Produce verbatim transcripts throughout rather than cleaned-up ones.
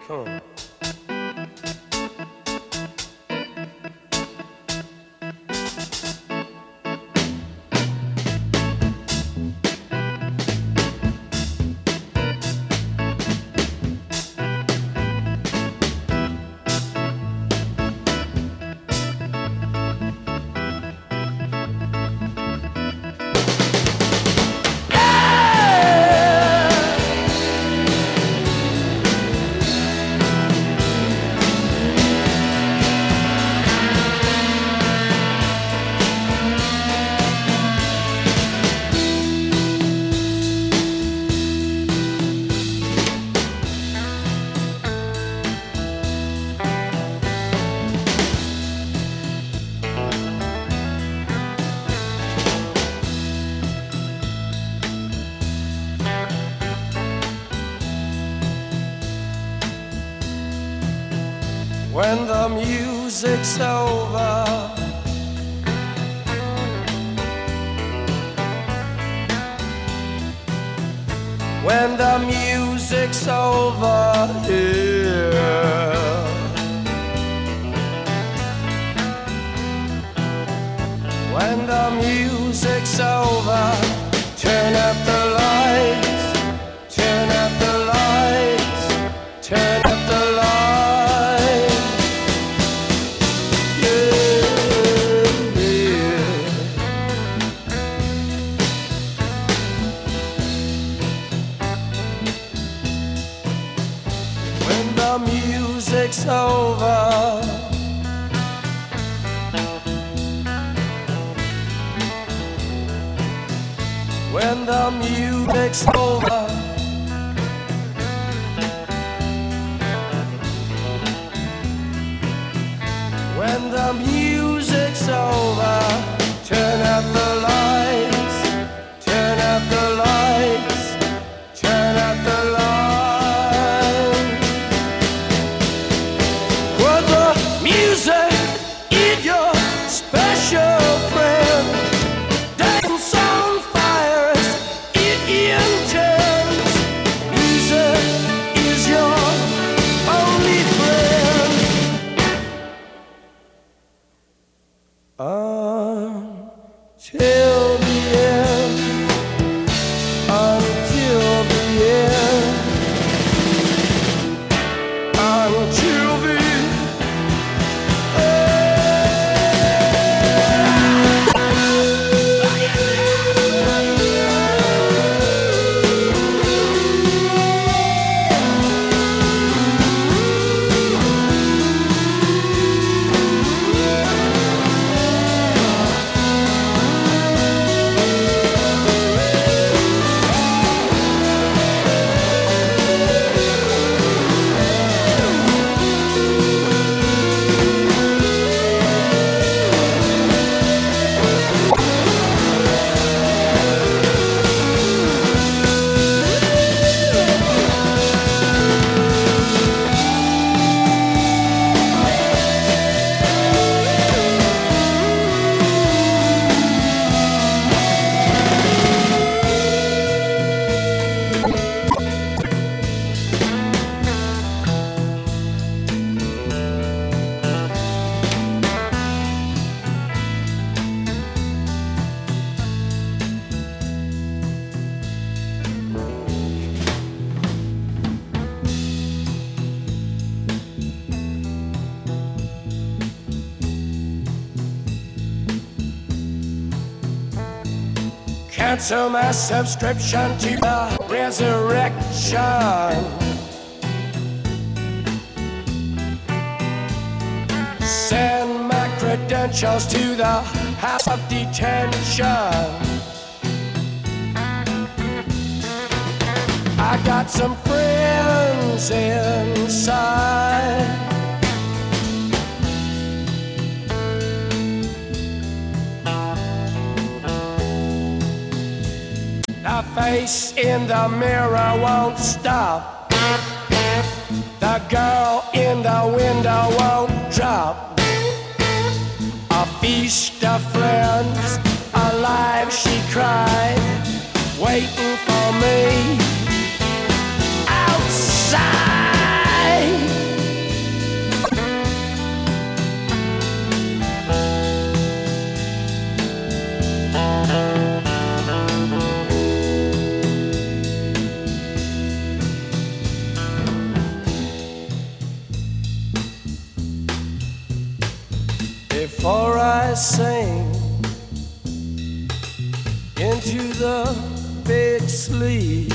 Come on. When the music's over, when the music's over here, when the music's over, turn up the lights, turn up the lights, turn up the lights. The music's over, when the music's over, when the music's over, turn up the lights, turn up the lights, turn up the lights. Music is your special friend. Dance on fires, it intends. Music is your only friend. Until the end, until the end, until the cancel my subscription to the resurrection. Send my credentials to the house of detention. I got some friends inside. The face in the mirror won't stop. The girl in the window won't drop. A feast of friends, alive she cried, waiting for me outside. before I sing into the big sleep.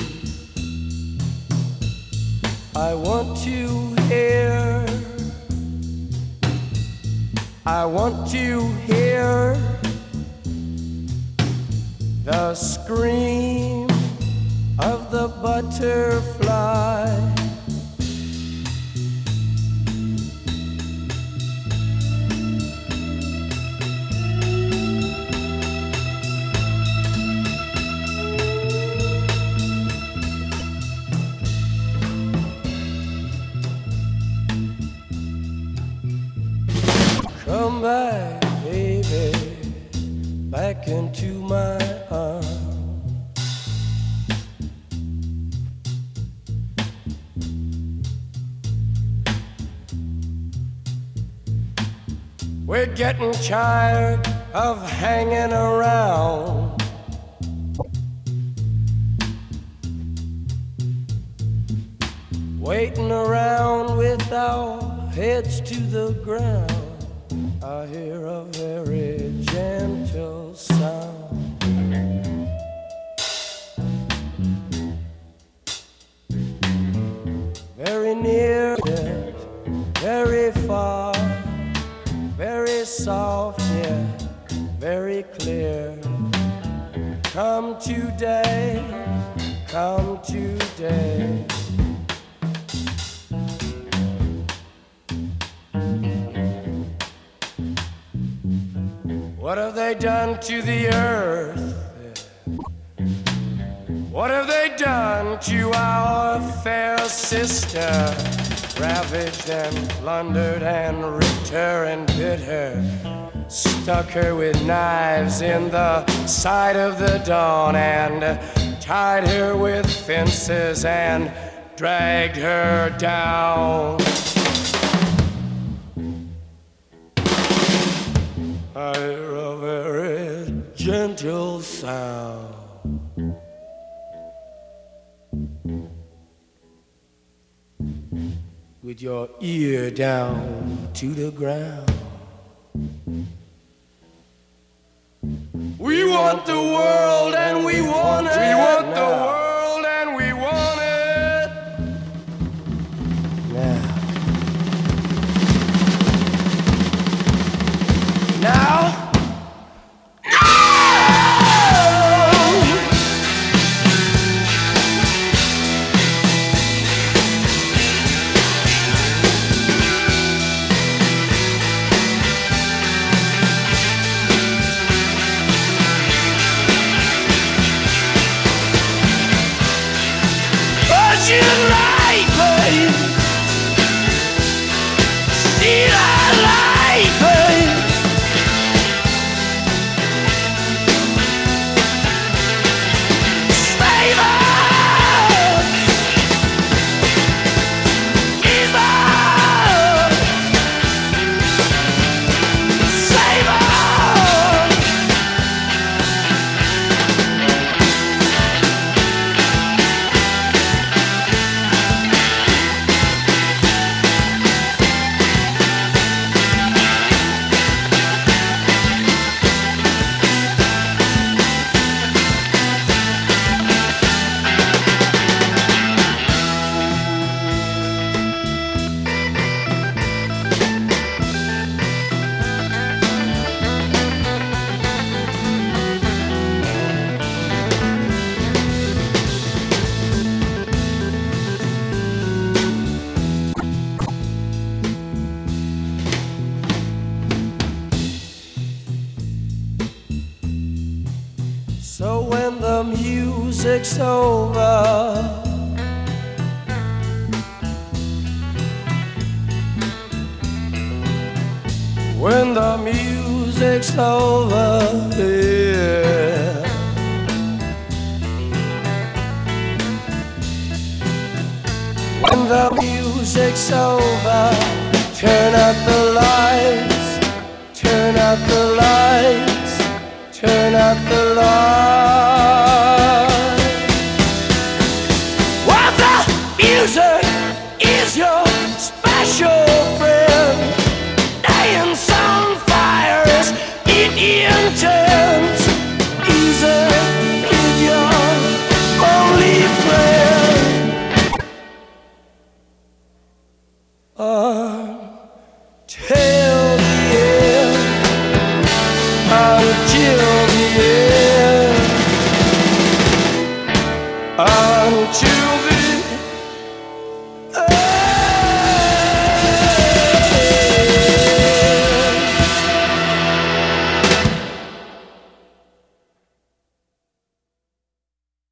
I want to hear, I want to hear the scream of the butterfly. Come back, baby, back into my arms. We're getting tired of hanging around. Waiting around with our heads to the ground. I hear a very gentle sound. Very near yet very far, very soft yet very clear. Come today, come today. What have they done to the earth? What have they done to our fair sister? Ravaged and plundered and ripped her and bit her, stuck her with knives in the side of the dawn, and tied her with fences and dragged her down. I hear a very gentle sound. With your ear down to the ground. We want the world and we want it. We want the world and we want it. Now. Now. So when the music's over, when the music's over, yeah, when the music's over, turn out the lights, turn out the lights, turn out the lights. While the music is your special friend, dance on fire until the